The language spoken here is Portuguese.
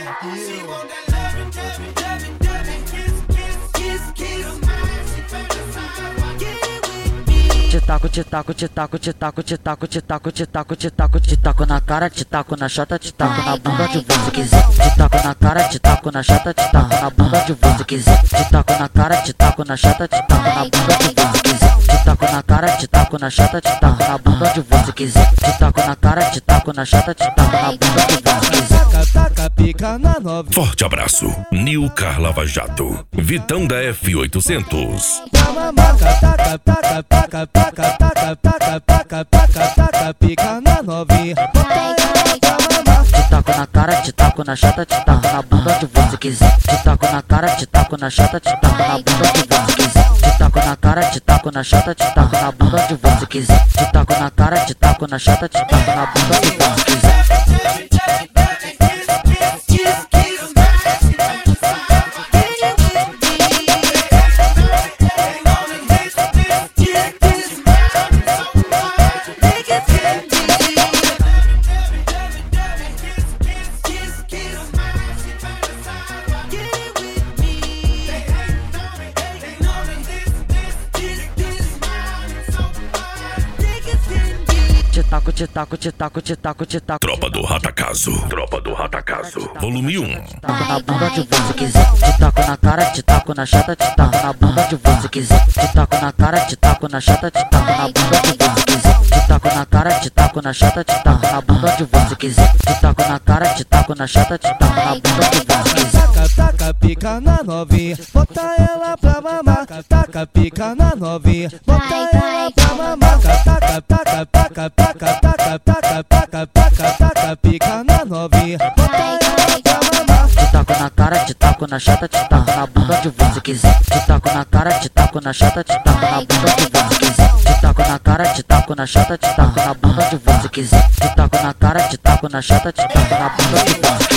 Te taco, te taco, te taco, te taco, te taco, te taco, te taco, te taco, te taco na cara, te taco na chata, te taco na bunda de você quiser. Te taco na cara, te taco na chata, te taco na bunda de você quiser. Te taco na cara, te taco na chata, te taco na bunda de você quiser. Te taco na cara, te taco na chata, te taco na bunda de você quiser. Te taco na cara, te taco na chata, te taco na bunda de você quiser. Forte abraço, Nilcar Lava Jato, Vitão da F800. Pica na novinha. Te taco na cara, te taco na chata, te taco na bunda de você quiser. Te taco na cara, te taco na chata, te taco na bunda de você quiser. Te taco na cara, te taco na chata, te taco na bunda de você quiser. Te taco na cara, te taco na chata, te taco na bunda de você quiser. Te taco, te taco, te taco, te taco, te taco. Tropa do Ratacazo, Tropa do Ratacazo, volume 1. Taco na bunda de você quiser. Te taco na cara, te taco na chata, te taco na bunda de você quiser. Te taco na cara, te taco na chata, te taco na bunda de você quiser. Te taco na cara, te taco na chata, te taco na bunda de você quiser. Te taco na cara, te taco na chata, te taco na bunda de você quiser. Taca pica na novinha, bota ela pra mamar. Taca pica na novinha, bota ela pra mamar. Taca pica na novinha, bota ela pra mamar. Te taco na cara, te taco na chata, te taco na bunda de você quiser. Te taco na cara, te taco na chata, te taco na bunda de você quiser. Te taco na cara, te taco na chata, te taco na bunda de você quiser. Te taco na cara, te taco na chata, te taco na bunda de você quiser.